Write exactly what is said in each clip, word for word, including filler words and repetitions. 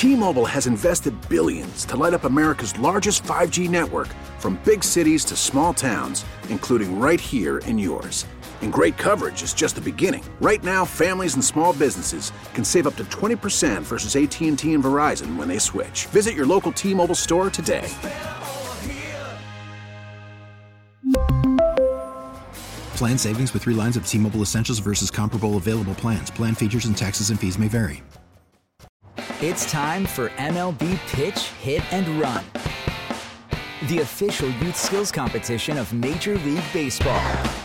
T-Mobile has invested billions to light up America's largest five G network, from big cities to small towns, including right here in yours. And great coverage is just the beginning. Right now, families and small businesses can save up to twenty percent versus A T and T and Verizon when they switch. Visit your local T-Mobile store today. Plan savings with three lines of T-Mobile Essentials versus comparable available plans. Plan features and taxes and fees may vary. It's time for M L B Pitch, Hit, and Run, the official youth skills competition of Major League Baseball.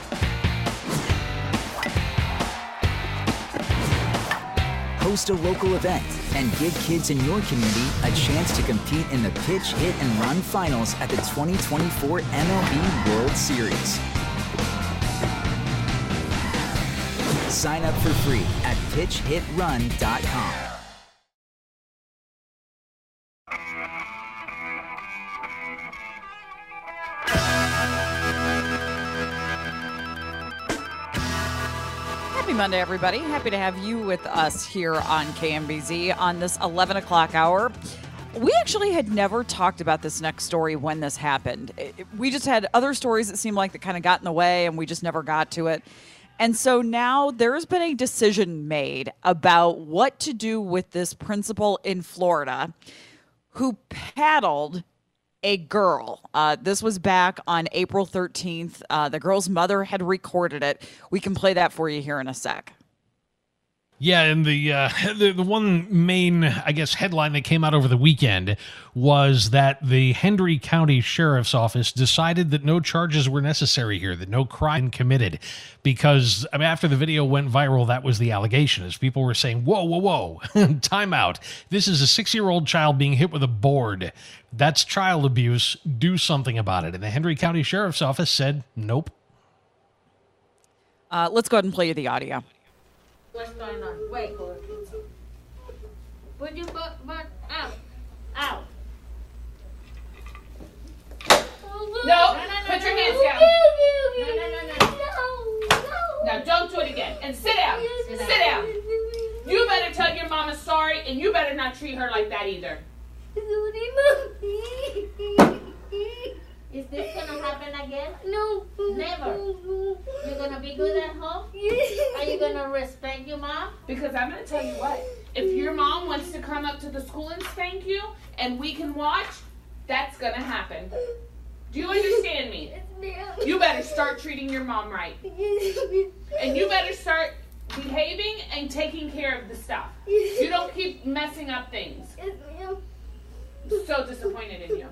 Host a local event and give kids in your community a chance to compete in the Pitch, Hit, and Run finals at the twenty twenty-four M L B World Series. Sign up for free at pitch hit run dot com. Happy Monday, everybody. Happy to have you with us here on K M B Z on this eleven o'clock hour. We actually had never talked about this next story when this happened. It, we just had other stories that seemed like that kind of got in the way, and we just never got to it. And so now there's been a decision made about what to do with this principal in Florida who paddled a girl. Uh, this was back on April thirteenth. Uh, the girl's mother had recorded it. We can play that for you here in a sec. Yeah, and the, uh, the the one main, I guess, headline that came out over the weekend was that the Hendry County Sheriff's Office decided that no charges were necessary here, that no crime committed, because I mean, after the video went viral, that was the allegation, as people were saying, whoa, whoa, whoa, time out. This is a six-year-old child being hit with a board. That's child abuse. Do something about it. And the Hendry County Sheriff's Office said, nope. Uh, let's go ahead and play you the audio. What's going on? Wait. Put your butt, butt out. Out. No, no, no, put your hands down. No, no, no, no. Now don't do it again. And sit down. Sit down. You better tell your mama sorry, and you better not treat her like that either. Is this gonna happen again? No. Never. You're gonna be good at home? Are you gonna respect your mom? Because I'm gonna tell you what. If your mom wants to come up to the school and spank you, and we can watch, that's gonna happen. Do you understand me? You better start treating your mom right. And you better start behaving and taking care of the stuff. You don't keep messing up things. So disappointed in you.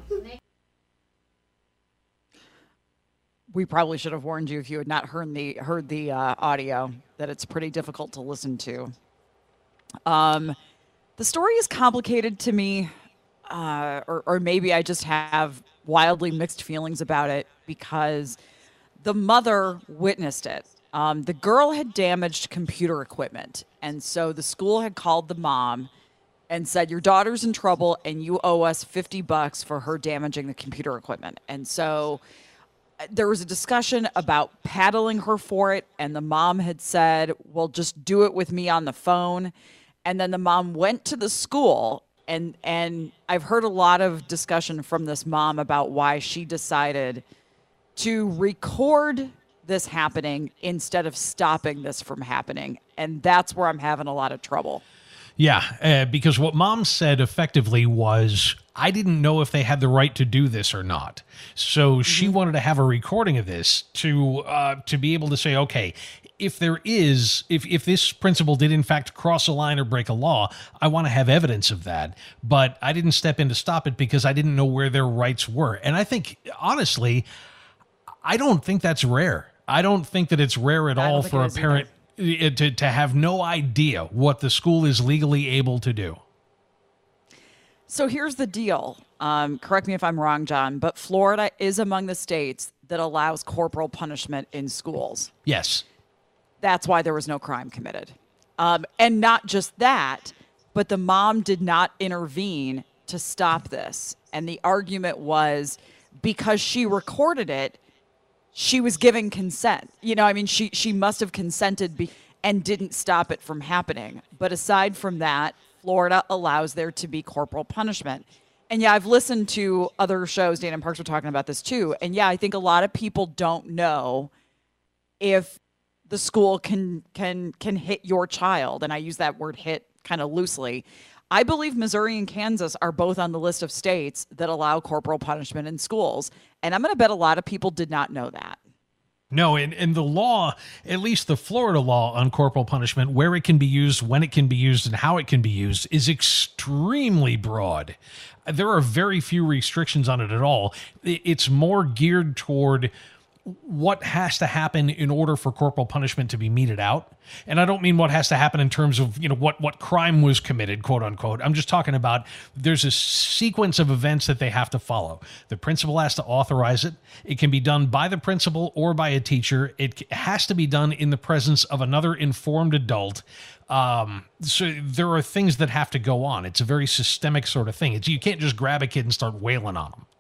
We probably should have warned you if you had not heard the heard the uh, audio that it's pretty difficult to listen to. Um, the story is complicated to me, uh, or, or maybe I just have wildly mixed feelings about it because the mother witnessed it. Um, the girl had damaged computer equipment, and so the school had called the mom and said, your daughter's in trouble, and you owe us fifty bucks for her damaging the computer equipment. And so there was a discussion about paddling her for it, and the mom had said, well, just do it with me on the phone. And then the mom went to the school, and and I've heard a lot of discussion from this mom about why she decided to record this happening instead of stopping this from happening. And that's where I'm having a lot of trouble. Yeah, uh, because what mom said effectively was, I didn't know if they had the right to do this or not. So she wanted to have a recording of this to uh, to be able to say, okay, if there is, if, if this principal did in fact cross a line or break a law, I want to have evidence of that. But I didn't step in to stop it because I didn't know where their rights were. And I think, honestly, I don't think that's rare. I don't think that it's rare at all for a parent to, to have no idea what the school is legally able to do. So here's the deal. Um, correct me if I'm wrong, John, but Florida is among the states that allows corporal punishment in schools. Yes. That's why there was no crime committed. Um, and not just that, but the mom did not intervene to stop this. And the argument was because she recorded it, she was giving consent. You know, I mean, she, she must have consented be- and didn't stop it from happening. But aside from that, Florida allows there to be corporal punishment. And yeah, I've listened to other shows. Dan and Parks were talking about this too. And yeah, I think a lot of people don't know if the school can can can hit your child. And I use that word hit kind of loosely. I believe Missouri and Kansas are both on the list of states that allow corporal punishment in schools. And I'm going to bet a lot of people did not know that. No, and, and the law, at least the Florida law on corporal punishment, where it can be used, when it can be used, and how it can be used, is extremely broad. There are very few restrictions on it at all. It's more geared toward what has to happen in order for corporal punishment to be meted out. And I don't mean what has to happen in terms of, you know, what, what crime was committed, quote unquote. I'm just talking about there's a sequence of events that they have to follow. The principal has to authorize it. It can be done by the principal or by a teacher. It has to be done in the presence of another informed adult. Um, so there are things that have to go on. It's a very systemic sort of thing. It's, you can't just grab a kid and start wailing on them.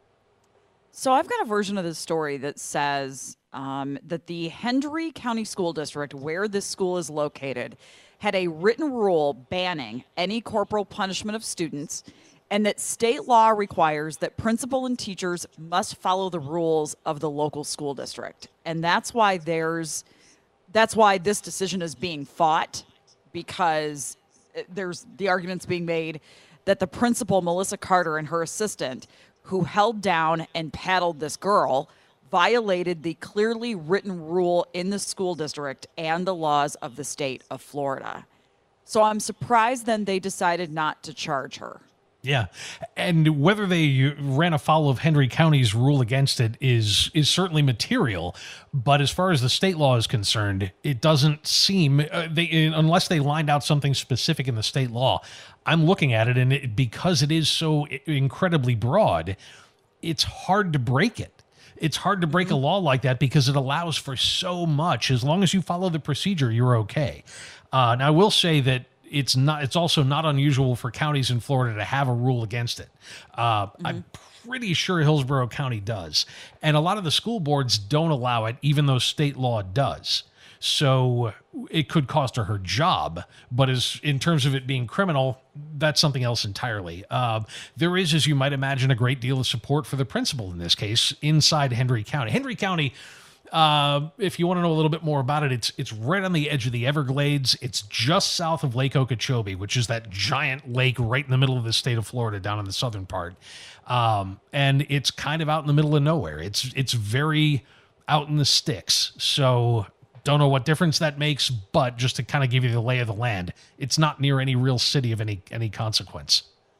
So I've got a version of this story that says um, that the Hendry County School District, where this school is located, had a written rule banning any corporal punishment of students, and that state law requires that principal and teachers must follow the rules of the local school district. And that's why there's, that's why this decision is being fought, because there's the arguments being made that the principal, Melissa Carter, and her assistant, who held down and paddled this girl, violated the clearly written rule in the school district and the laws of the state of Florida. So I'm surprised then they decided not to charge her. Yeah. And whether they ran afoul of Hendry County's rule against it is is certainly material. But as far as the state law is concerned, it doesn't seem, uh, they unless they lined out something specific in the state law. I'm looking at it, and it, because it is so incredibly broad, it's hard to break it. It's hard to break a law like that because it allows for so much. As long as you follow the procedure, you're okay. Uh, now, I will say that it's not. It's also not unusual for counties in Florida to have a rule against it. Uh, mm-hmm. I'm pretty sure Hillsborough County does. And a lot of the school boards don't allow it, even though state law does. So it could cost her her job, but as in terms of it being criminal, that's something else entirely. Uh, there is, as you might imagine, a great deal of support for the principal in this case inside Hendry County. Hendry County, uh, if you want to know a little bit more about it, it's it's right on the edge of the Everglades. It's just south of Lake Okeechobee, which is that giant lake right in the middle of the state of Florida, down in the southern part. Um, and it's kind of out in the middle of nowhere. It's it's very out in the sticks. So don't know what difference that makes, but just to kind of give you the lay of the land, it's not near any real city of any any consequence.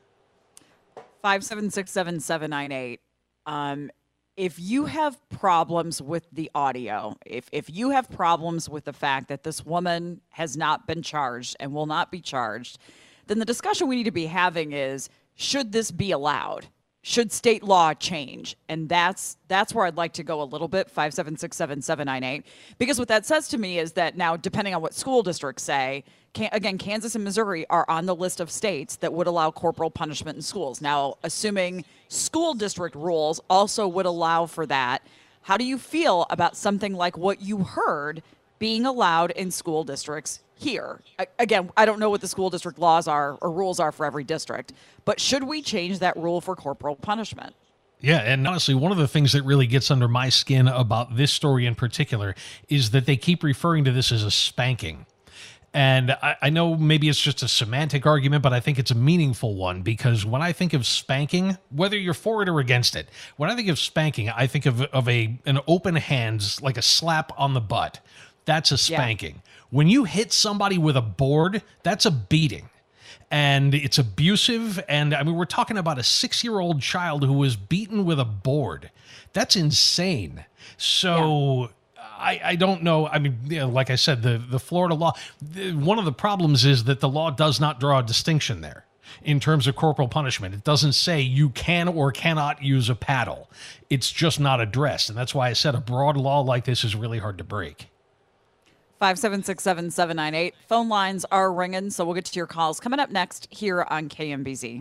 five seven six, seven seven nine eight. Um, if you have problems with the audio, if if you have problems with the fact that this woman has not been charged and will not be charged, then the discussion we need to be having is, should this be allowed? Should state law change? And that's that's where I'd like to go a little bit, five seven six, seven seven nine eight. Because what that says to me is that now, depending on what school districts say, can, again, Kansas and Missouri are on the list of states that would allow corporal punishment in schools. Now, assuming school district rules also would allow for that, how do you feel about something like what you heard being allowed in school districts here? I, again, I don't know what the school district laws are or rules are for every district, but should we change that rule for corporal punishment? Yeah, and honestly, one of the things that really gets under my skin about this story in particular is that they keep referring to this as a spanking. And I, I know maybe it's just a semantic argument, but I think it's a meaningful one, because when I think of spanking, whether you're for it or against it, when I think of spanking, I think of, of a an open hands, like a slap on the butt. That's a spanking. Yeah. When you hit somebody with a board, that's a beating. And it's abusive. And I mean, we're talking about a six-year-old child who was beaten with a board. That's insane. So yeah. I, I don't know. I mean, you know, like I said, the, the Florida law, the, one of the problems is that the law does not draw a distinction there in terms of corporal punishment. It doesn't say you can or cannot use a paddle. It's just not addressed. And that's why I said a broad law like this is really hard to break. five seven six, seven seven nine eight. Phone lines are ringing, so we'll get to your calls coming up next here on K M B Z.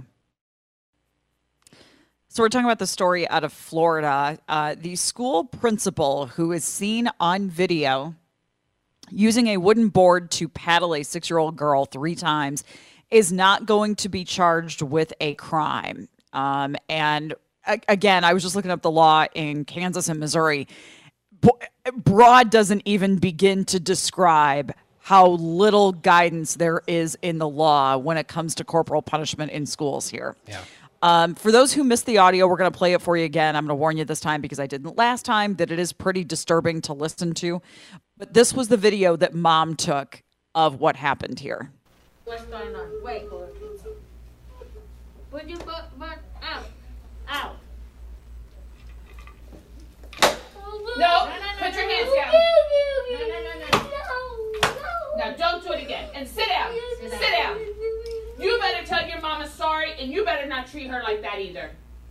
So we're talking about the story out of Florida. Uh, the school principal who is seen on video using a wooden board to paddle a six-year-old girl three times is not going to be charged with a crime. Um, and a- again, I was just looking up the law in Kansas and Missouri. Broad doesn't even begin to describe how little guidance there is in the law when it comes to corporal punishment in schools here. Yeah. Um, for those who missed the audio, we're going to play it for you again. I'm going to warn you this time because I didn't last time that it is pretty disturbing to listen to. But this was the video that Mom took of what happened here. What's going on? Wait. Would you put but out? Out. No, no, no, put your hands down. No, no, no, no. Now don't do it again. And sit down. Sit Sit down. down. You better tell your mama sorry, and you better not treat her like that either.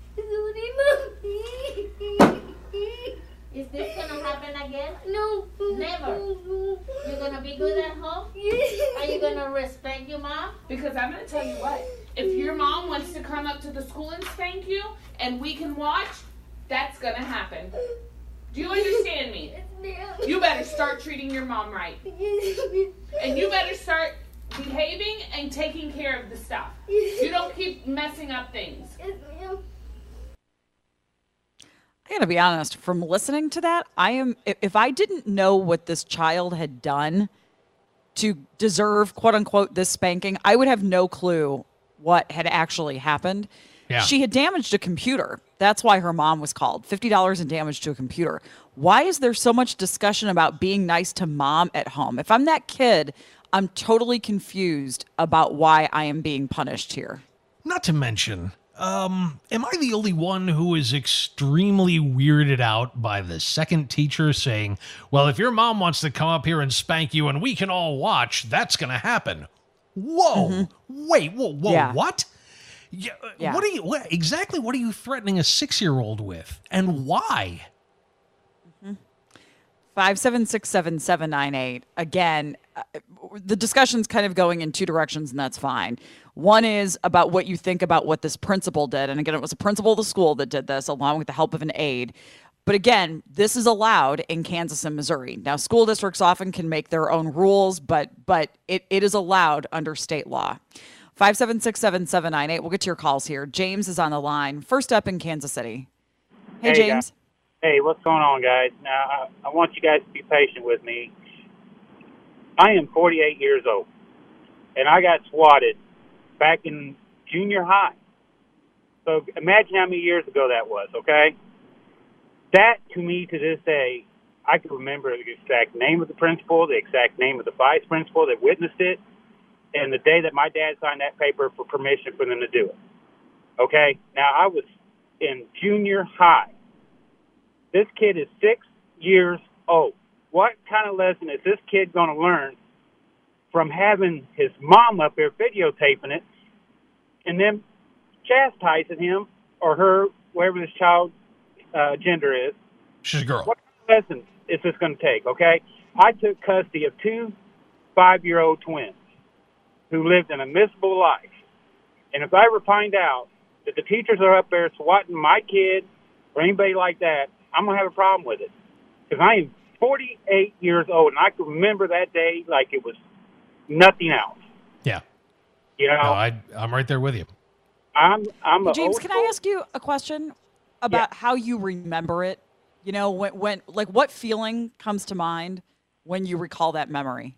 Is this gonna happen again? No. Never. You're gonna be good at home? Are you gonna respect your mom? Because I'm gonna tell you what. If your mom wants to come up to the school and spank you, and we can watch, that's gonna happen. Do you understand me? You better start treating your mom right. And you better start behaving and taking care of the stuff. You don't keep messing up things. I gotta be honest, from listening to that, I am, if I didn't know what this child had done to deserve, quote unquote, this spanking, I would have no clue what had actually happened. Yeah. She had damaged a computer. That's why her mom was called. fifty dollars in damage to a computer. Why is there so much discussion about being nice to mom at home? If I'm that kid, I'm totally confused about why I am being punished here. Not to mention, um, am I the only one who is extremely weirded out by the second teacher saying, well, if your mom wants to come up here and spank you and we can all watch, that's going to happen? Whoa. Mm-hmm. Wait, whoa, whoa, yeah. what? Yeah, yeah. What are you, what, exactly what are you threatening a six-year-old with? And why? five seven six, seven seven nine eight. Again, uh, the discussion's kind of going in two directions, and that's fine. One is about what you think about what this principal did. And again, it was a principal of the school that did this, along with the help of an aide. But again, this is allowed in Kansas and Missouri. Now, school districts often can make their own rules, but but it, it is allowed under state law. five seven six, seven seven nine eight. We'll get to your calls here. James is on the line. First up in Kansas City. Hey, hey James. Guys. Hey, what's going on, guys? Now, I, I want you guys to be patient with me. I am forty-eight years old, and I got swatted back in junior high. So imagine how many years ago that was, okay? That, to me, to this day, I can remember the exact name of the principal, the exact name of the vice principal that witnessed it, and the day that my dad signed that paper for permission for them to do it. Okay? Now, I was in junior high. This kid is six years old. What kind of lesson is this kid going to learn from having his mom up there videotaping it and then chastising him or her, whatever this child uh, gender is? She's a girl. What kind of lessons is this going to take, okay? I took custody of two five-year-old twins who lived an miserable life. And if I ever find out that the teachers are up there swatting my kid or anybody like that, I'm going to have a problem with it. Because I am forty-eight years old, and I can remember that day like it was nothing else. Yeah. You know? No, I, I'm right there with you. I'm, I'm a James, old can I ask you a question about Yeah. how you remember it? You know, when, when, like, what feeling comes to mind when you recall that memory?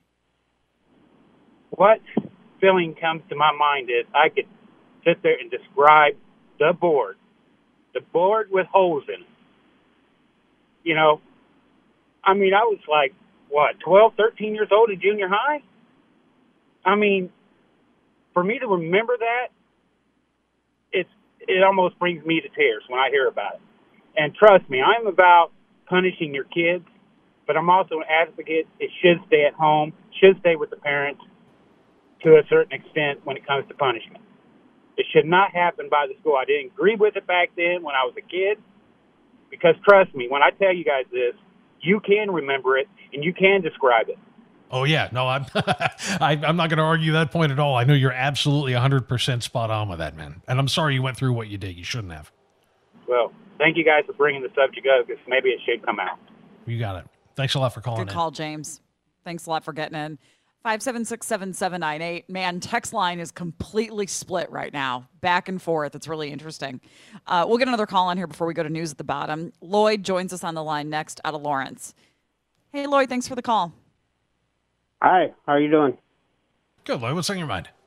What feeling comes to my mind is I could sit there and describe the board, the board with holes in it. You know, I mean, I was like, what, twelve, thirteen years old in junior high? I mean, for me to remember that, it's it almost brings me to tears when I hear about it. And trust me, I'm about punishing your kids, but I'm also an advocate. It should stay at home, should stay with the parents to a certain extent when it comes to punishment. It should not happen by the school. I didn't agree with it back then when I was a kid. Because trust me, when I tell you guys this, you can remember it and you can describe it. Oh, yeah. No, I'm I, I'm not going to argue that point at all. I know you're absolutely one hundred percent spot on with that, man. And I'm sorry you went through what you did. You shouldn't have. Well, thank you guys for bringing the subject up because maybe it should come out. You got it. Thanks a lot for calling Good in. call, James. Thanks a lot for getting in. five seven six, seven seven nine eight. Man, text line is completely split right now, back and forth. It's really interesting. Uh, we'll get another call on here before we go to news at the bottom. Lloyd joins us on the line next out of Lawrence. Hey, Lloyd, thanks for the call. Hi, how are you doing? Good, Lloyd. What's on your mind?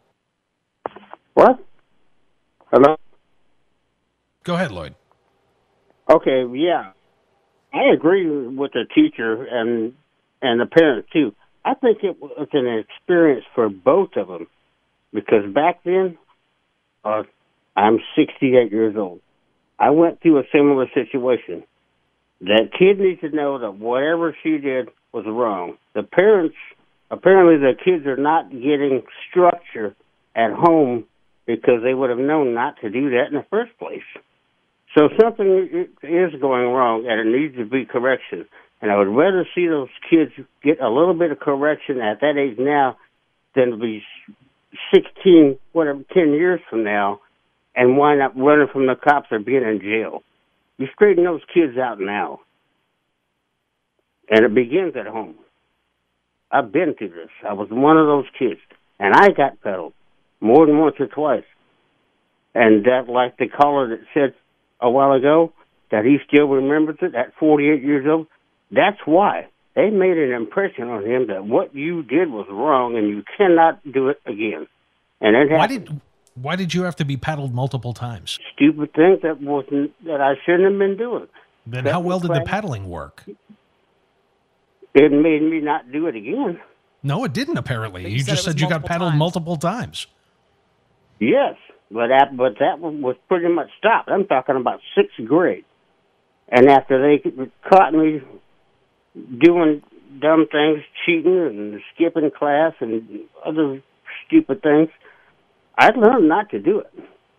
What? Hello? Go ahead, Lloyd. Okay, yeah. I agree with the teacher and and the parents, too. I think it was an experience for both of them because back then, uh, I'm sixty-eight years old. I went through a similar situation. That kid needs to know that whatever she did was wrong. The parents, apparently the kids are not getting structure at home because they would have known not to do that in the first place. So something is going wrong, and it needs to be correction. And I would rather see those kids get a little bit of correction at that age now than to be sixteen, whatever, ten years from now, and wind up running from the cops or being in jail. You straighten those kids out now. And it begins at home. I've been through this. I was one of those kids, and I got pedaled more than once or twice. And that, like the caller that said a while ago, that he still remembers it at forty-eight years old, that's why. They made an impression on him that what you did was wrong and you cannot do it again. And it Why happened. did why did you have to be paddled multiple times? Stupid things that wasn't that I shouldn't have been doing. Then That how well was did the right. paddling work? It made me not do it again. No, it didn't, apparently. But You, you said just it was said you got multiple paddled times. multiple times. Yes, but that but that one was pretty much stopped. I'm talking about sixth grade, and after they caught me doing dumb things, cheating and skipping class and other stupid things, I learned not to do it.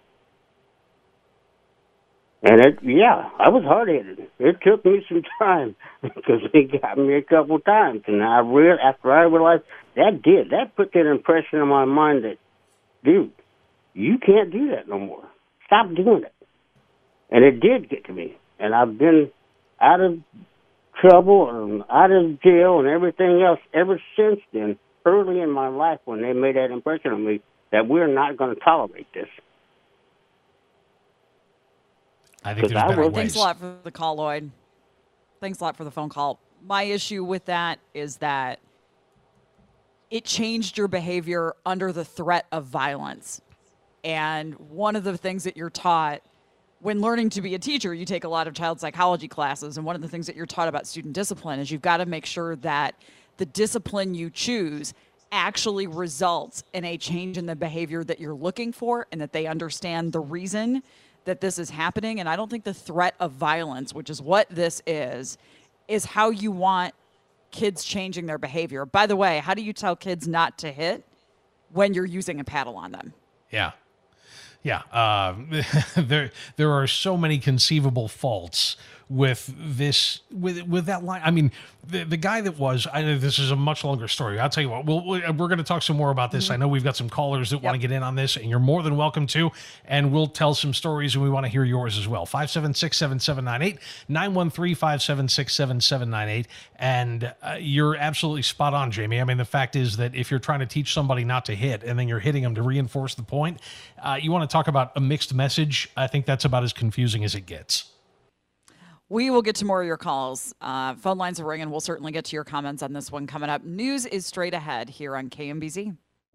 And it, yeah, I was hard-headed. It took me some time because they got me a couple times, and I real after I realized that did that put that impression in my mind that, dude, you can't do that no more. Stop doing it. And it did get to me, and I've been out of trouble and out of jail and everything else ever since then. Early in my life, when they made that impression on me that we're not going to tolerate this. I think 'Cause there's I better will- ways. Thanks a lot for the call, Lloyd. Thanks a lot for the phone call. My issue with that is that it changed your behavior under the threat of violence. And one of the things that you're taught when learning to be a teacher, you take a lot of child psychology classes. And one of the things that you're taught about student discipline is you've got to make sure that the discipline you choose actually results in a change in the behavior that you're looking for and that they understand the reason that this is happening. And I don't think the threat of violence, which is what this is, is how you want kids changing their behavior. By the way, how do you tell kids not to hit when you're using a paddle on them? Yeah. Yeah. Uh, there, there are so many conceivable faults with this, with, with that line. I mean, the, the guy that was, I know this is a much longer story. I'll tell you what, we'll, we're going to talk some more about this. Mm-hmm. I know we've got some callers that yep. want to get in on this, and you're more than welcome to, and we'll tell some stories, and we want to hear yours as well. five seven six, seven seven nine eight, nine one three, five seven six, seven seven nine eight. And uh, you're absolutely spot on, Jamie. I mean, the fact is that if you're trying to teach somebody not to hit, and then you're hitting them to reinforce the point, uh, you want to talk about a mixed message. I think that's about as confusing as it gets. We will get to more of your calls. Uh, phone lines are ringing. We'll certainly get to your comments on this one coming up. News is straight ahead here on K M B Z.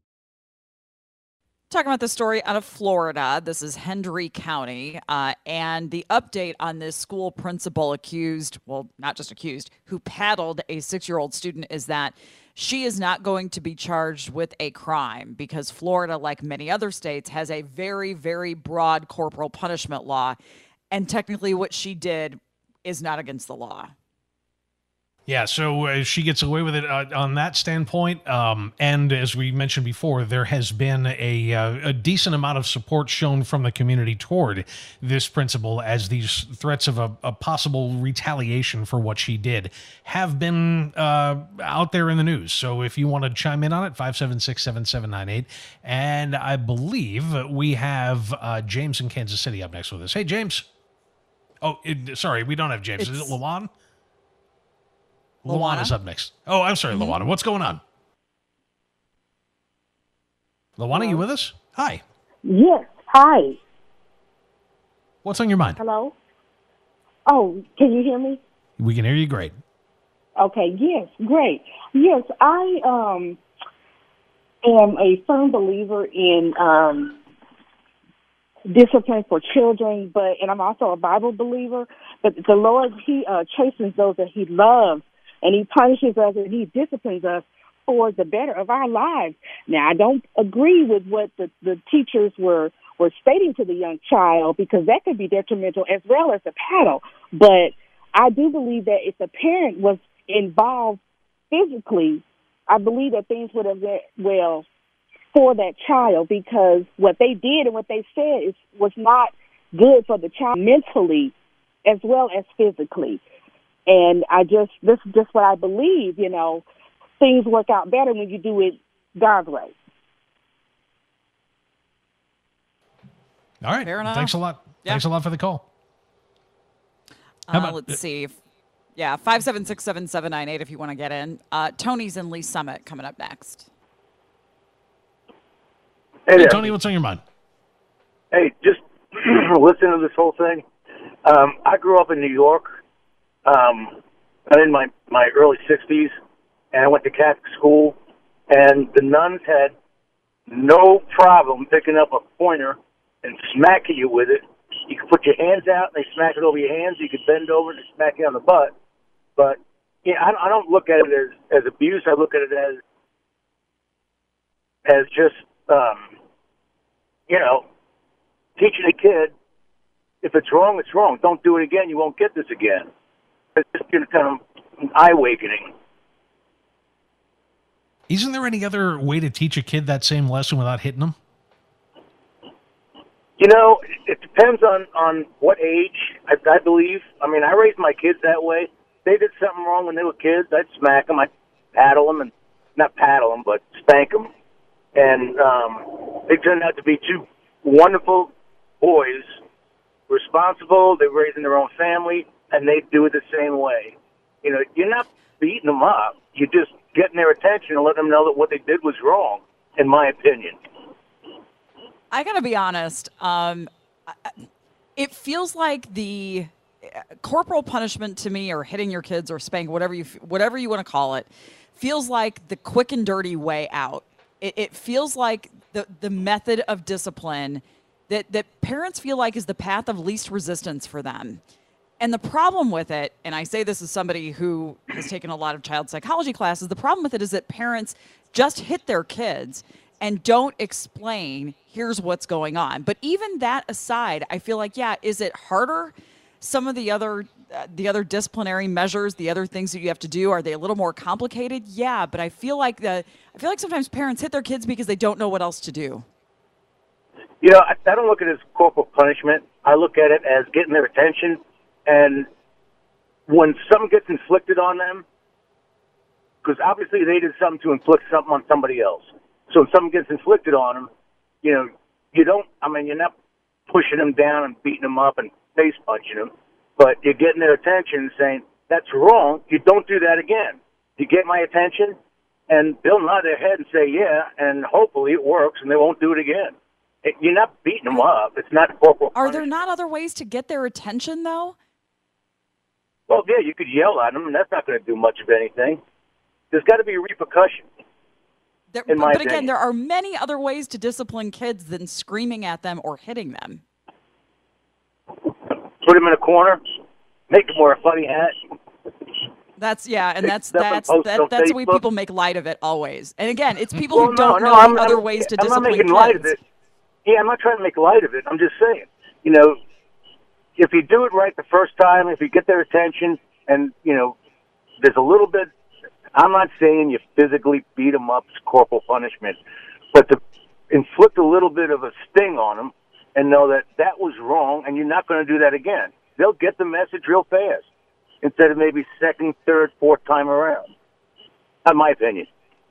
Talking about the story out of Florida. This is Hendry County. Uh, and the update on this school principal accused, well, not just accused, who paddled a six-year-old student is that she is not going to be charged with a crime because Florida, like many other states, has a very, very broad corporal punishment law. And technically what she did is not against the law. Yeah, so uh, she gets away with it uh, on that standpoint. Um, and as we mentioned before, there has been a, uh, a decent amount of support shown from the community toward this principal as these threats of a, a possible retaliation for what she did have been uh, out there in the news. So if you want to chime in on it, five seven six, seven seven nine eight. And I believe we have uh, James in Kansas City up next with us. Hey, James. Oh, it, sorry, we don't have James. It's, is it Lawan? Lawan is up next. Oh, I'm sorry, mm-hmm. Lawan. What's going on? Lawana, you with us? Hi. Yes. Hi. What's on your mind? Hello? Oh, can you hear me? We can hear you great. Okay, yes, great. Yes, I um am a firm believer in um discipline for children, but and I'm also a Bible believer. But the Lord, He uh, chastens those that He loves, and He punishes us and He disciplines us for the better of our lives. Now, I don't agree with what the, the teachers were were stating to the young child, because that could be detrimental as well as the paddle. But I do believe that if the parent was involved physically, I believe that things would have went well for that child, because what they did and what they said is was not good for the child mentally as well as physically. And I just, this is just what I believe, you know, things work out better when you do it God's way. All right. Fair enough. Thanks a lot. Yeah. Thanks a lot for the call. Uh, about, let's see. Yeah, five seven six, seven seven nine eight if you want to get in. Uh, Tony's in Lee Summit coming up next. Hey, hey Tony, what's on your mind? Hey, just listening to this whole thing. Um, I grew up in New York. Um, I'm in my, my early sixties, and I went to Catholic school, and the nuns had no problem picking up a pointer and smacking you with it. You could put your hands out, and they smack it over your hands. You could bend over and they smack you on the butt. But yeah, I, I don't look at it as, as abuse. I look at it as as just, um, you know, teaching a kid, if it's wrong, it's wrong. Don't do it again. You won't get this again. It's just you know, kind of an eye-awakening. Isn't there any other way to teach a kid that same lesson without hitting them? You know, it depends on, on what age, I, I believe. I mean, I raised my kids that way. They did something wrong when they were kids, I'd smack them. I'd paddle them, and not paddle them, but spank them. And um, they turned out to be two wonderful boys, responsible. They're raising their own family, and they do it the same way. You know, you're not beating them up. You're just getting their attention and letting them know that what they did was wrong, in my opinion. I gotta be honest. Um, it feels like the corporal punishment to me, or hitting your kids, or spank, whatever you whatever you want to call it, feels like the quick and dirty way out. It, it feels like the the method of discipline that that parents feel like is the path of least resistance for them. And the problem with it, and I say this as somebody who has taken a lot of child psychology classes, the problem with it is that parents just hit their kids and don't explain, here's what's going on. But even that aside, I feel like, yeah, is it harder? Some of the other uh, the other disciplinary measures, the other things that you have to do, are they a little more complicated? Yeah, but I feel like the I feel like sometimes parents hit their kids because they don't know what else to do. You know, I, I don't look at it as corporal punishment. I look at it as getting their attention. And when something gets inflicted on them, because obviously they did something to inflict something on somebody else. So if something gets inflicted on them, you know, you don't, I mean, you're not pushing them down and beating them up and face punching them, but you're getting their attention and saying, that's wrong, you don't do that again. You get my attention? And they'll nod their head and say, yeah, and hopefully it works and they won't do it again. It, you're not beating them up. It's not corporal punishment. Are there not other ways to get their attention, though? Well, yeah, you could yell at them, and that's not going to do much of anything. There's got to be a repercussion. There, in my but again, opinion. there are many other ways to discipline kids than screaming at them or hitting them. Put them in a corner, make them wear a funny hat. That's yeah, and that's Stuff and that's post that, on that's the way Facebook. people make light of it always. And again, it's people Well, who no, don't no, know I'm, the other I'm, ways to I'm discipline not making kids. light of it. Yeah, I'm not trying to make light of it. I'm just saying, you know, if you do it right the first time, if you get their attention, and, you know, there's a little bit, I'm not saying you physically beat them up as corporal punishment, but to inflict a little bit of a sting on them and know that that was wrong and you're not going to do that again. They'll get the message real fast instead of maybe second, third, fourth time around. That's my opinion.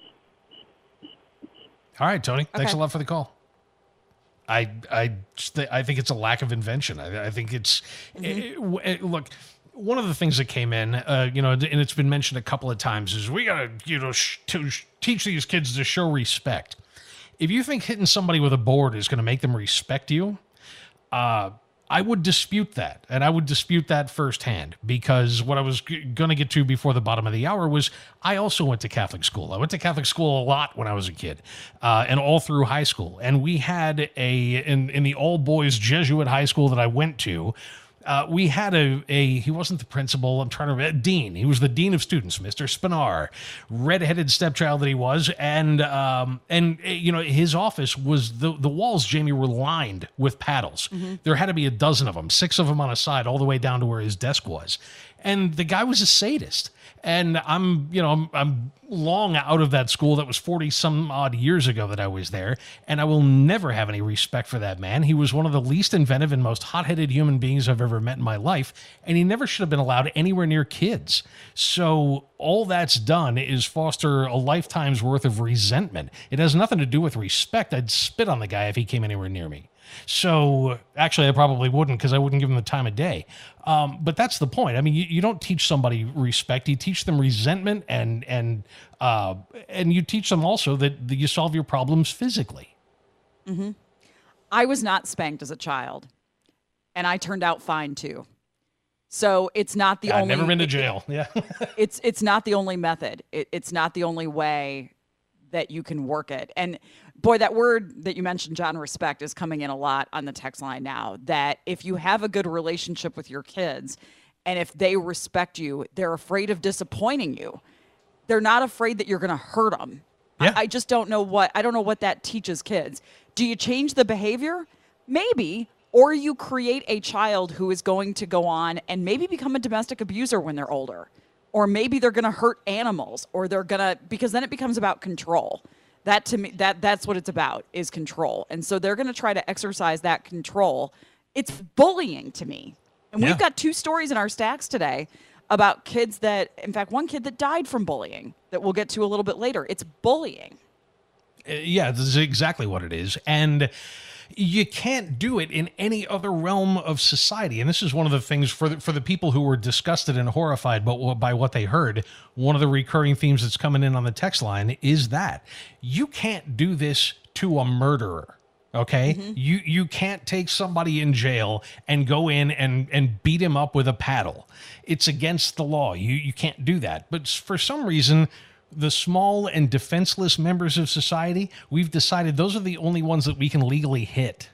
All right, Tony. Thanks Okay. a lot for the call. I I just th- I think it's a lack of invention. I, I think it's Mm-hmm. it, it, look. One of the things that came in, uh, you know, and it's been mentioned a couple of times, is we got to, you know, sh- to sh- teach these kids to show respect. If you think hitting somebody with a board is going to make them respect you, uh, I would dispute that. And I would dispute that firsthand, because what I was g- going to get to before the bottom of the hour was I also went to Catholic school. I went to Catholic school a lot when I was a kid, uh, and all through high school. And we had a, in, in the all boys Jesuit high school that I went to, Uh, we had a, a, he wasn't the principal, I'm trying to remember, dean. He was the dean of students, Mister Spinar, redheaded stepchild that he was. And, um, and you know, his office was, the, the walls, Jamie, were lined with paddles. Mm-hmm. There had to be a dozen of them, six of them on a side, all the way down to where his desk was. And the guy was a sadist. And I'm, you know, I'm, I'm long out of that school. That was forty some odd years ago that I was there. And I will never have any respect for that man. He was one of the least inventive and most hot-headed human beings I've ever met in my life. And he never should have been allowed anywhere near kids. So all that's done is foster a lifetime's worth of resentment. It has nothing to do with respect. I'd spit on the guy if he came anywhere near me. So actually, I probably wouldn't, because I wouldn't give them the time of day. Um, but that's the point. I mean, you, you don't teach somebody respect. You teach them resentment, and and uh, and you teach them also that, that you solve your problems physically. Mm-hmm. I was not spanked as a child, and I turned out fine too. So it's not the yeah, only. I've never been to it, jail. Yeah, it's it's not the only method. It, it's not the only way that you can work it. And boy, that word that you mentioned, John, respect, is coming in a lot on the text line now, that if you have a good relationship with your kids and if they respect you, they're afraid of disappointing you. They're not afraid that you're going to hurt them. Yeah. I, I just don't know what, I don't know what that teaches kids. Do you change the behavior? Maybe. Or you create a child who is going to go on and maybe become a domestic abuser when they're older. Or maybe they're going to hurt animals, or they're going to, because then it becomes about control. That to me, that that's what it's about, is control. And so they're going to try to exercise that control. It's bullying to me. And yeah. we've got two stories in our stacks today about kids that, in fact, one kid that died from bullying that we'll get to a little bit later. It's bullying. Uh, yeah, this is exactly what it is. And you can't do it in any other realm of society. And this is one of the things for the, for the people who were disgusted and horrified by, by what they heard. One of the recurring themes that's coming in on the text line is that you can't do this to a murderer. Okay. Mm-hmm. You, you can't take somebody in jail and go in and, and beat him up with a paddle. It's against the law. You, you can't do that. But for some reason, the small and defenseless members of society, we've decided those are the only ones that we can legally hit.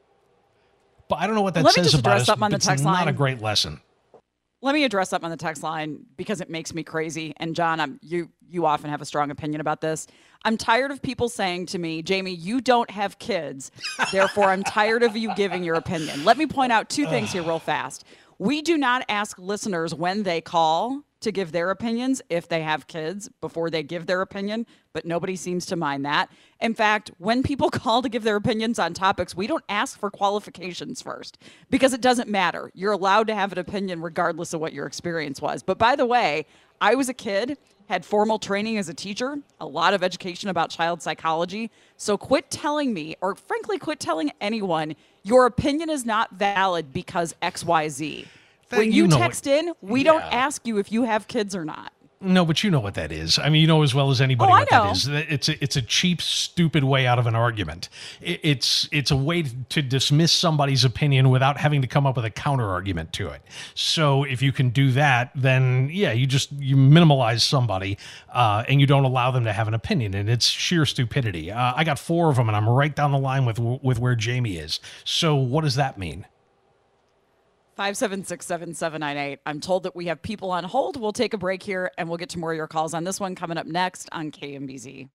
But I don't know what that Let me says just about address us. something on the It's text not line. a great lesson. Let me address something on the text line because it makes me crazy. And John, I'm, you you often have a strong opinion about this. I'm tired of people saying to me, Jamie, you don't have kids. Therefore, I'm tired of you giving your opinion. Let me point out two things here real fast. We do not ask listeners when they call to give their opinions if they have kids before they give their opinion, but nobody seems to mind that. In fact, when people call to give their opinions on topics, we don't ask for qualifications first because it doesn't matter. You're allowed to have an opinion regardless of what your experience was. But by the way, I was a kid, had formal training as a teacher, a lot of education about child psychology. So quit telling me, or frankly, quit telling anyone, your opinion is not valid because X Y Z. That, When you, you know text what, in, we yeah. don't ask you if you have kids or not. No, but you know what that is. I mean, you know as well as anybody Oh, I what know. that is. It's a, it's a cheap, stupid way out of an argument. It, it's it's a way to dismiss somebody's opinion without having to come up with a counter argument to it. So if you can do that, then yeah, you just you minimalize somebody uh, and you don't allow them to have an opinion, and it's sheer stupidity. Uh, I got four of them, and I'm right down the line with with where Jamie is. So what does that mean? five seven six, seven seven nine eight. I'm told that we have people on hold. We'll take a break here, and we'll get to more of your calls on this one coming up next on K M B Z.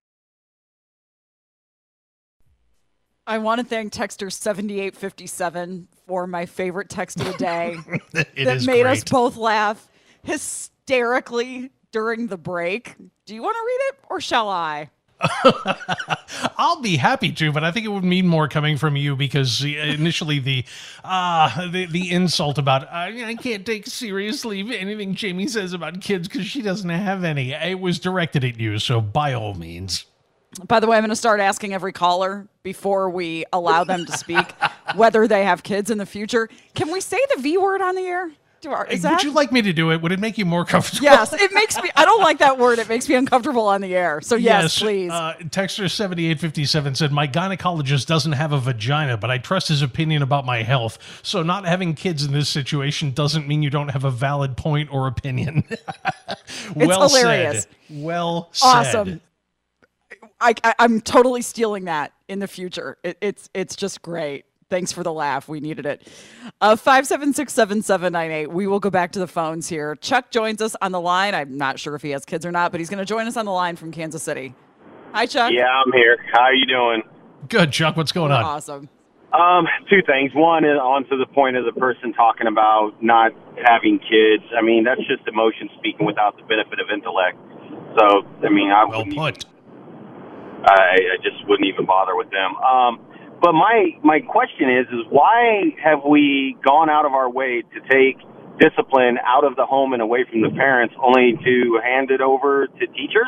I want to thank Texter seventy-eight fifty-seven for my favorite text of the day It that is made great. us both laugh hysterically during the break. Do you want to read it, or shall I? I'll be happy to, but I think it would mean more coming from you because initially the uh, the, the insult about I, I can't take seriously anything Jamie says about kids because she doesn't have any. It was directed at you, so by all means. By the way, I'm going to start asking every caller before we allow them to speak whether they have kids in the future. Can we say the V word on the air? to our, is Would that? you like me to do it? Would it make you more comfortable? Yes, it makes me, I don't like that word. It makes me uncomfortable on the air. So yes, please. Uh, Texter seventy-eight fifty-seven said, my gynecologist doesn't have a vagina, but I trust his opinion about my health. So not having kids in this situation doesn't mean you don't have a valid point or opinion. Well it's hilarious. Said. Well said. Awesome. I, I, I'm totally stealing that in the future. It, it's it's just great. Thanks for the laugh. We needed it. Uh, five seven six, seven seven nine eight. We will go back to the phones here. Chuck joins us on the line. I'm not sure if he has kids or not, but he's going to join us on the line from Kansas City. Hi, Chuck. Yeah, I'm here. How are you doing? Good, Chuck. What's going on? Awesome. Um, two things. One is on to the point of the person talking about not having kids. I mean, that's just emotion speaking without the benefit of intellect. So, I mean, I well wouldn't put. Even, I, I just wouldn't even bother with them. Um, But my, my question is, is why have we gone out of our way to take discipline out of the home and away from the parents only to hand it over to teachers?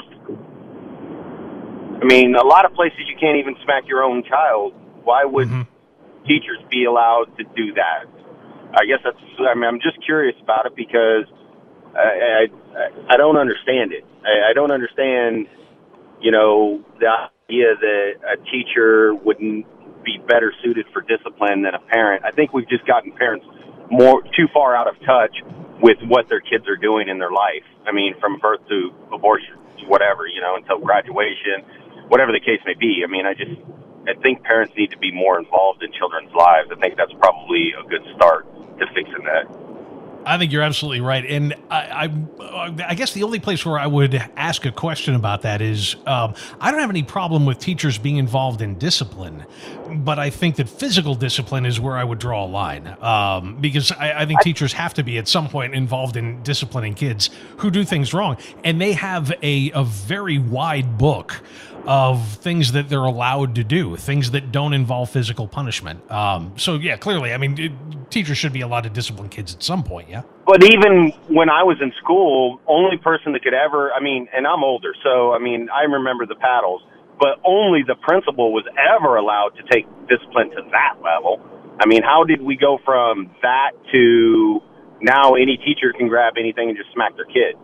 I mean, a lot of places you can't even smack your own child. Why would mm-hmm. teachers be allowed to do that? I guess that's, I mean, I'm just curious about it because I, I, I don't understand it. I, I don't understand, you know, the idea that a teacher wouldn't be better suited for discipline than a parent. I think we've just gotten parents more too far out of touch with what their kids are doing in their life. I mean, from birth to abortion, to whatever, you know, until graduation, whatever the case may be. I mean, I just, I think parents need to be more involved in children's lives. I think that's probably a good start to fixing that. I think you're absolutely right. And I, I, I guess the only place where I would ask a question about that is um, I don't have any problem with teachers being involved in discipline, but I think that physical discipline is where I would draw a line um, because I, I think teachers have to be at some point involved in disciplining kids who do things wrong. And they have a, a very wide book of things that they're allowed to do, things that don't involve physical punishment. Um, so, yeah, clearly, I mean, it, teachers should be allowed to discipline kids at some point, yeah? But even when I was in school, only person that could ever, I mean, and I'm older, so, I mean, I remember the paddles, but only the principal was ever allowed to take discipline to that level. I mean, how did we go from that to now any teacher can grab anything and just smack their kid?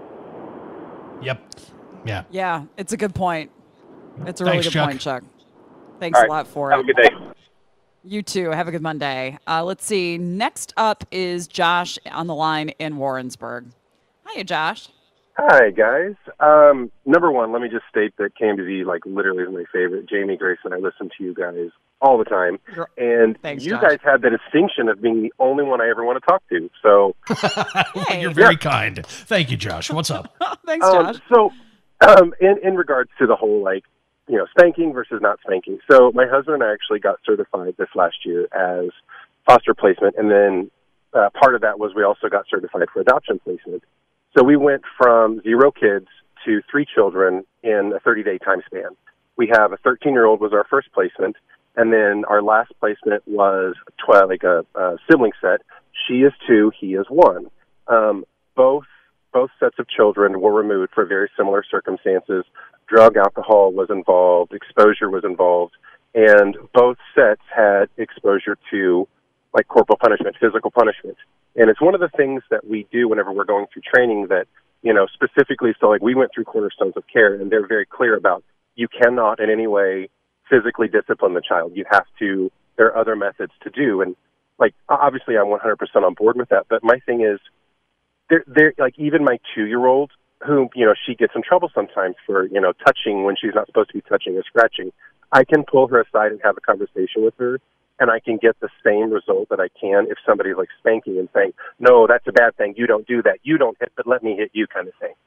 Yep. Yeah. Yeah, it's a good point. It's a really Thanks, good Chuck. point, Chuck. Thanks All right. a lot for Have it. Have a good day. You too. Have a good Monday. Uh, let's see. Next up is Josh on the line in Warrensburg. Hiya, Josh. Hi, guys. Um, number one, let me just state that K M B Z, like, literally is my favorite. Jamie, Grace, and I listen to you guys all the time. And Thanks, you Josh. guys have the distinction of being the only one I ever want to talk to. So Hey. You're very Yeah. kind. Thank you, Josh. What's up? Thanks, Um, Josh. so, um, in, in regards to the whole, like, you know, spanking versus not spanking. So my husband and I actually got certified this last year as foster placement. And then uh, part of that was we also got certified for adoption placement. So we went from zero kids to three children in a thirty-day time span. We have a thirteen-year-old was our first placement. And then our last placement was twelve, like a, a sibling set. She is two, he is one. Um, both both sets of children were removed for very similar circumstances. Drug, alcohol was involved, exposure was involved, and both sets had exposure to, like, corporal punishment, physical punishment. And it's one of the things that we do whenever we're going through training that, you know, specifically, so, like, we went through Cornerstones of Care, and they're very clear about you cannot in any way physically discipline the child. You have to, there are other methods to do. And, like, obviously I'm one hundred percent on board with that, but my thing is, they're, they're like, even my two-year-old, who, you know, she gets in trouble sometimes for, you know, touching when she's not supposed to be touching or scratching. I can pull her aside and have a conversation with her, and I can get the same result that I can if somebody's, like, spanking and saying, no, that's a bad thing. You don't do that. You don't hit, but let me hit you kind of thing.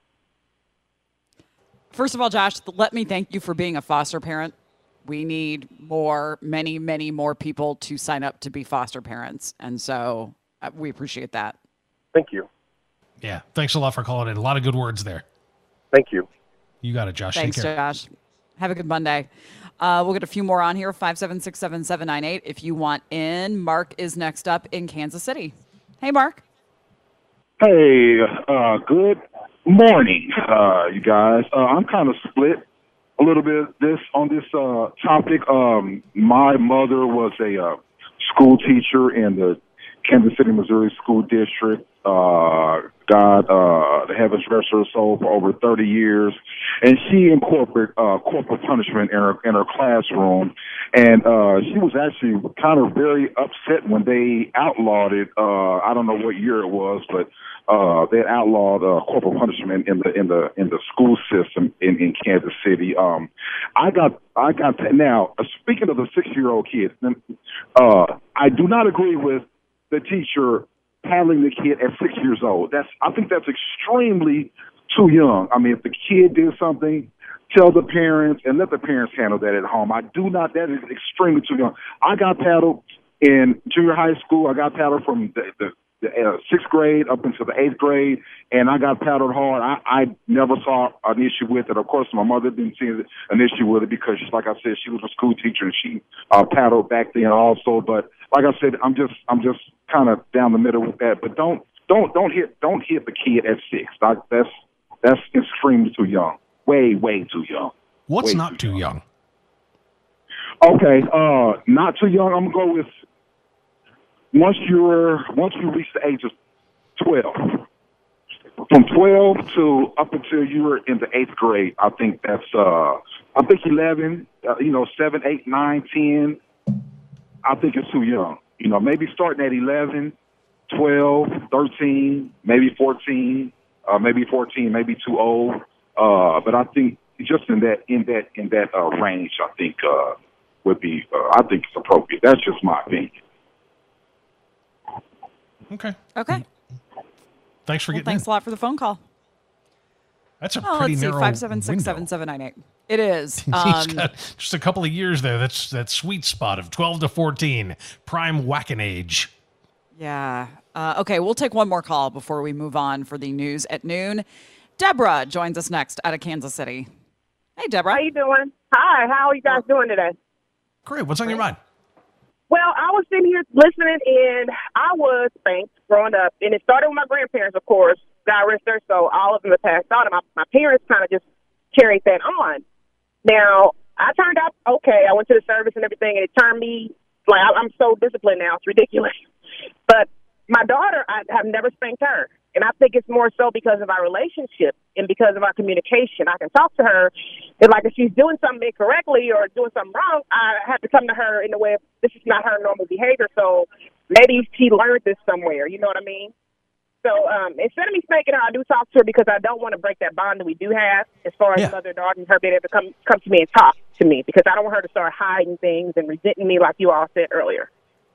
First of all, Josh, let me thank you for being a foster parent. We need more, many, many more people to sign up to be foster parents. And so uh, we appreciate that. Thank you. Yeah. Thanks a lot for calling in. A lot of good words there. Thank you. You got it, Josh. Thanks, Take care. Josh. Have a good Monday. Uh, we'll get a few more on here, five seven six, seven seven nine eight if you want in. Mark is next up in Kansas City. Hey, Mark. Hey, uh, good morning, uh, you guys. Uh, I'm kind of split a little bit this on this uh, topic. Um, my mother was a uh, school teacher in the Kansas City, Missouri School District. Uh, God, uh, the heavens rest her soul, for over thirty years, and she incorporated uh, corporal punishment in her in her classroom. And uh, she was actually kind of very upset when they outlawed it. Uh, I don't know what year it was, but uh, they outlawed uh, corporal punishment in the in the in the school system in, in Kansas City. Um, I got I got to, now uh, speaking of the six year old kids, uh, I do not agree with the teacher paddling the kid at six years old. That's I think that's extremely too young. I mean, if the kid did something, tell the parents and let the parents handle that at home. I do not. That is extremely too young. I got paddled in junior high school. I got paddled from the, the, the uh, sixth grade up into the eighth grade, and I got paddled hard. I, I never saw an issue with it. Of course, my mother didn't see an issue with it because, like I said, she was a school teacher and she uh, paddled back then also. But like I said, I'm just I'm just kind of down the middle with that. But don't don't don't hit don't hit the kid at six. That, that's that's extremely too young. Way, way too young. What's way not too young? young? Okay, uh, not too young. I'm gonna go with once you're once you reach the age of twelve. From twelve to up until you're in the eighth grade, I think that's uh, I think eleven. Uh, you know, seven, eight, nine, ten. I think it's too young. You know, maybe starting at eleven, twelve, thirteen, maybe fourteen, uh, maybe fourteen, maybe too old. Uh, but I think just in that in that in that uh, range, I think uh, would be uh, I think it's appropriate. That's just my opinion. Okay. Okay. Thanks for Well, getting thanks in. a lot for the phone call. That's a Oh, pretty let's see, narrow five seven six seven seven nine eight. It is. He's Um, got just a couple of years there. That's that sweet spot of twelve to fourteen, prime whacking age. yeah. Uh, okay, we'll take one more call before we move on for the news at noon. Deborah joins us next out of Kansas City. Hey, Deborah. How you doing? Hi, how are you guys doing today? Great. What's on your mind? Well, I was sitting here listening, and I was spanked growing up, and it started with my grandparents, of course. God rest their soul. All of them have passed on, and my, my parents kind of just carried that on. Now, I turned out okay. I went to the service and everything, and it turned me, like, I, I'm so disciplined now. It's ridiculous. But my daughter, I have never spanked her. And I think it's more so because of our relationship and because of our communication. I can talk to her, and like if she's doing something incorrectly or doing something wrong, I have to come to her in a way of this is not her normal behavior. So maybe she learned this somewhere. You know what I mean? So um, instead of me spanking her, I do talk to her because I don't want to break that bond that we do have as far as Yeah. mother and daughter and her being able to come come to me and talk to me because I don't want her to start hiding things and resenting me like you all said earlier.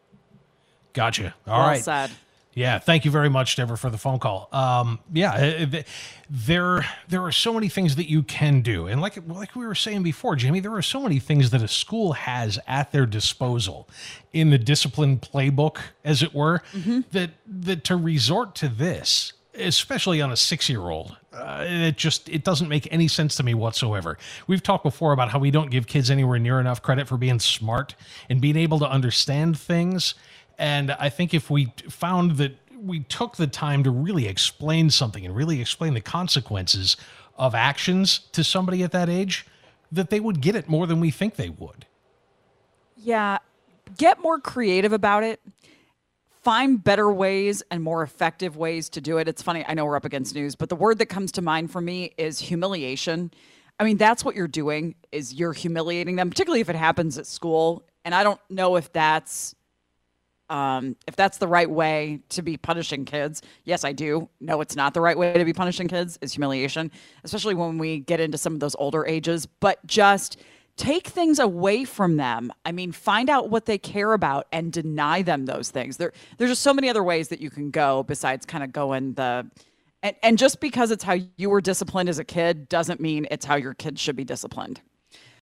Gotcha. All right. Well said. Yeah, thank you very much, Deborah, for the phone call. Um, yeah, uh, th- there there are so many things that you can do, and like like we were saying before, Jamie, there are so many things that a school has at their disposal in the discipline playbook, as it were, that that to resort to this, especially on a six-year-old, uh, it just it doesn't make any sense to me whatsoever. We've talked before about how we don't give kids anywhere near enough credit for being smart and being able to understand things. And I think if we found that we took the time to really explain something and really explain the consequences of actions to somebody at that age, that they would get it more than we think they would. Yeah. Get more creative about it. Find better ways and more effective ways to do it. It's funny. I know we're up against news, but the word that comes to mind for me is humiliation. I mean, that's what you're doing is you're humiliating them, particularly if it happens at school. And I don't know if that's Um, if that's the right way to be punishing kids. Yes, I do. No, it's not the right way to be punishing kids is humiliation, especially when we get into some of those older ages. But just take things away from them. I mean, find out what they care about and deny them those things. There, there's just so many other ways that you can go besides kind of going the, and, and just because it's how you were disciplined as a kid doesn't mean it's how your kids should be disciplined.